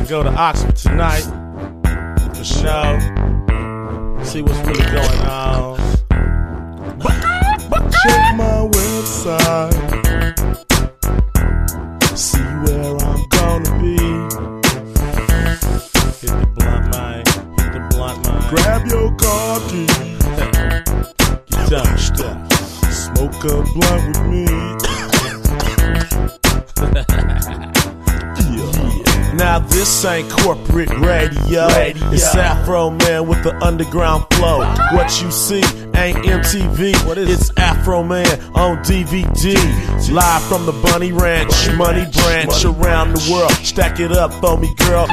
to go to Oxford tonight for show. See what's really going on. Check my website. See where I'm gonna be. Hit the blunt, man. Hit the blunt, man. Grab your car keys. Get dumb stuff. Smoke a blunt with me. Now this ain't corporate radio. It's Afro Man with the underground flow. What you see ain't MTV. It's Afro Man on DVD. Live from the Bunny Ranch, Money Branch around the world. Stack it up for me, girl.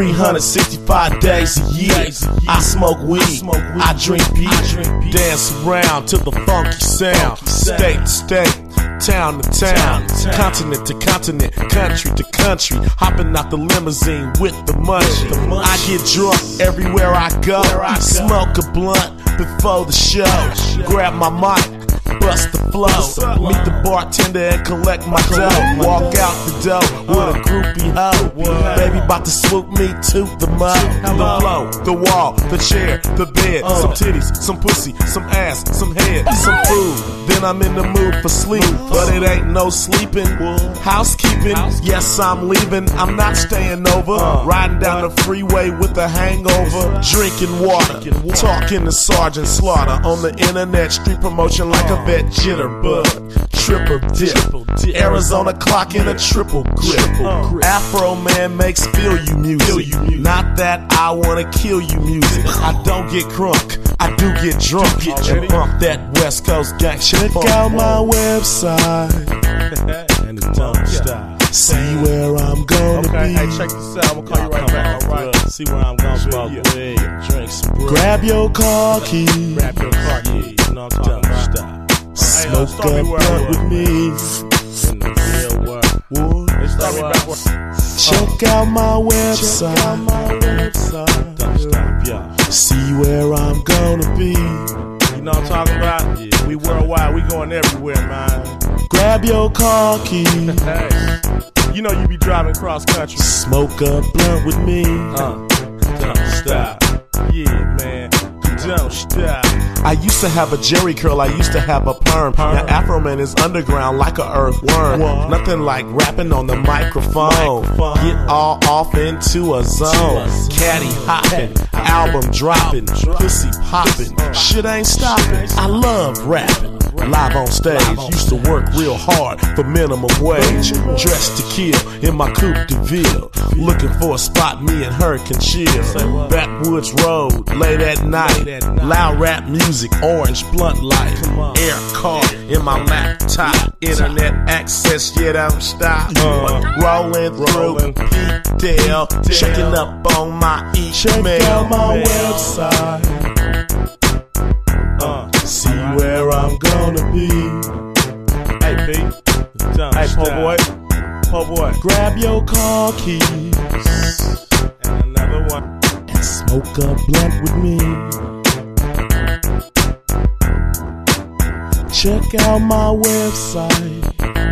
365 days a year. I smoke weed, I drink beer, dance around to the funky sound. State to state, town to town, continent to continent, country to country, hopping out the limousine with the munchie. I get drunk everywhere I go, smoke a blunt before the show, grab my mic, bust the flow, meet the bartender and collect my dough, walk out the door with a groupie hoe, baby bout to swoop me to the mud, the flow, the wall, the chair, the bed, some titties, some pussy, some ass, some head, some food, then I'm in the mood for sleep, but it ain't no sleeping, housekeeping, yes I'm leaving, I'm not staying over, riding down the freeway with a hangover, drinking water, talking to Sergeant Slaughter, on the internet, street promotion like a vet jitterbug, triple dip, Arizona clock in a triple grip, Afro Man makes feel you music, not that I wanna kill you music, I don't get crunk, I do get drunk, and bump that West Coast gang. Check out my website and the dumb style. See where I'm gonna be. Hey, check this out. I'm gonna call you right back. Alright, see where I'm gonna smoke weed, drink some bread. Grab your car keys. Grab your car keys. You know what I'm talking about. Smoke a blunt with me. In the real world. Check out my website. Don't stop, y'all. See where I'm gonna be. You know what I'm talking about? Yeah. We worldwide. We going everywhere, man. Grab your car keys. Hey. You know you be driving cross country. Smoke a blunt with me. Don't stop. Yeah, man. Don't stop. I used to have a Jerry curl, I used to have a perm. Now Afro Man is underground like a earthworm. Nothing like rapping on the microphone. Get all off into a zone. Caddy hopping, album dropping, pussy popping. Shit ain't stopping. I love rapping. Live on stage, used to work real hard for minimum wage. Dressed to kill in my coupe de ville. Looking for a spot me and her can chill. Backwoods Road, late at night. Loud rap music, orange blunt light. Air car in my laptop. Internet access, yeah, don't stop. Rolling through Pete Dale. Checking up on my email. Check out my website. See where I'm gonna be. Hey, B. Hey, po' boy. Grab your car keys. And another one. And smoke a blunt with me. Check out my website.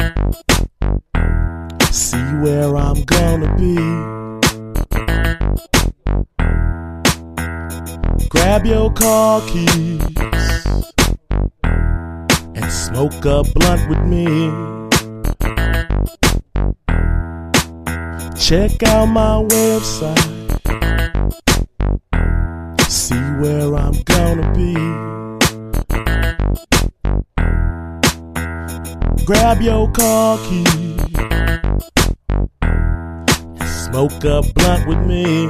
See where I'm gonna be. Grab your car keys. And smoke a blunt with me. Check out my website. See where I'm gonna be. Grab your car keys. And smoke a blunt with me.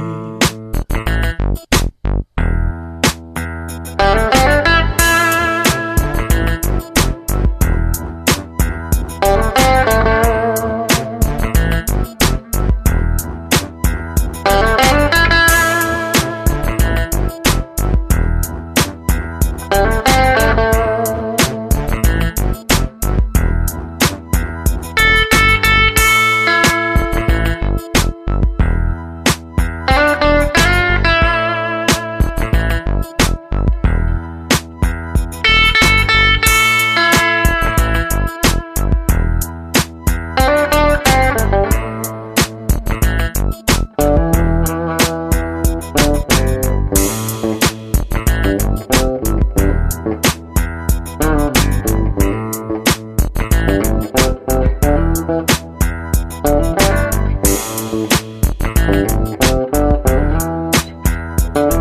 Afro Man.